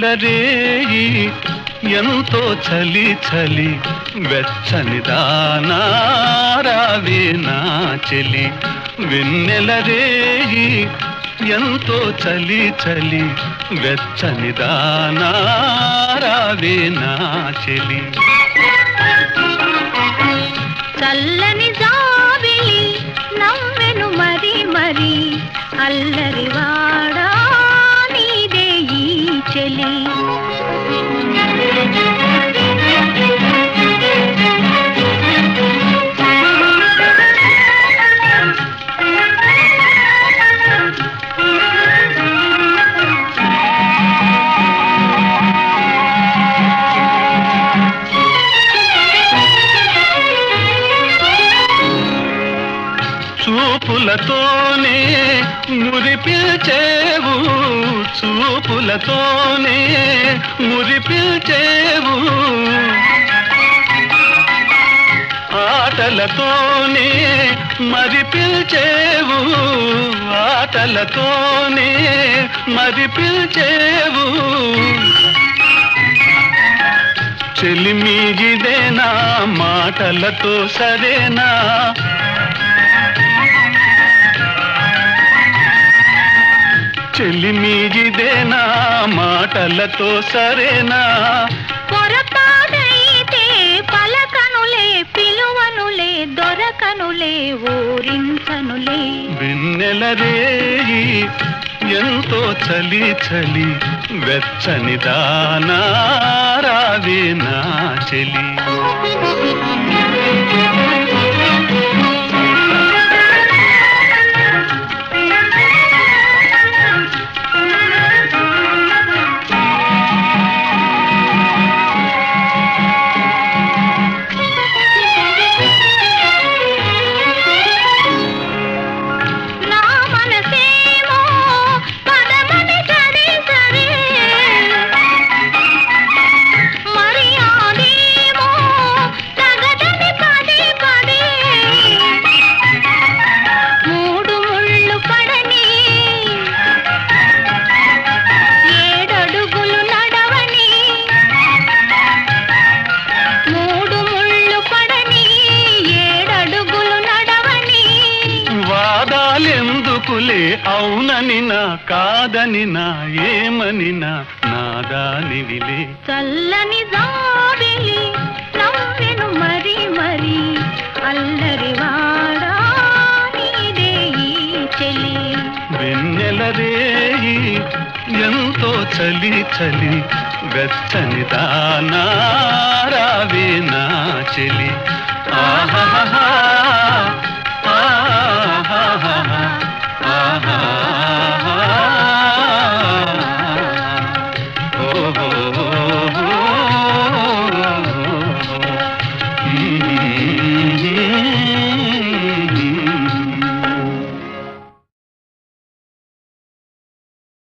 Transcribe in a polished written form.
రేయి ఎంతో చలి చలి వెచ్చని దానా రావే నా చెలి వెన్నెల రేయి ఎంతో చలి చలి వెచ్చని దానా రావే నా చెలి చల్లని జాబిలి నవ్వెను మరి మరి అల్లరి వాడా నీదే ఈ చెలి చూపులతోనే మురిపిల్చేవు చూపులతోనే మురిపిల్చేవు ఆటలతోనే మరిపిల్చేవు ఆటలతోనే మరిపిల్చేవు చెలిమిగిదేనా మాటలతో సరేనా చెలిమిగిదేనా మాటలతో సరేనా పొరపాటైతే పలకనులే పిలువనులే దొరకనులే ఊరించనులే వెన్నెల రేయి ఎంతో చలి చలి వెచ్చని దానా రావే నా చెలి ఎందుకులే అవునని నా కాదని నా ఏమని నాదానివిలే చల్లని జాబిలి నవ్వెను మరి మరి అల్లరి వాడా నీదే ఈ చెలి వెన్నెల రేయి ఎంతో చలి చలి వెచ్చని దానా రావే నా చెలి ఆహా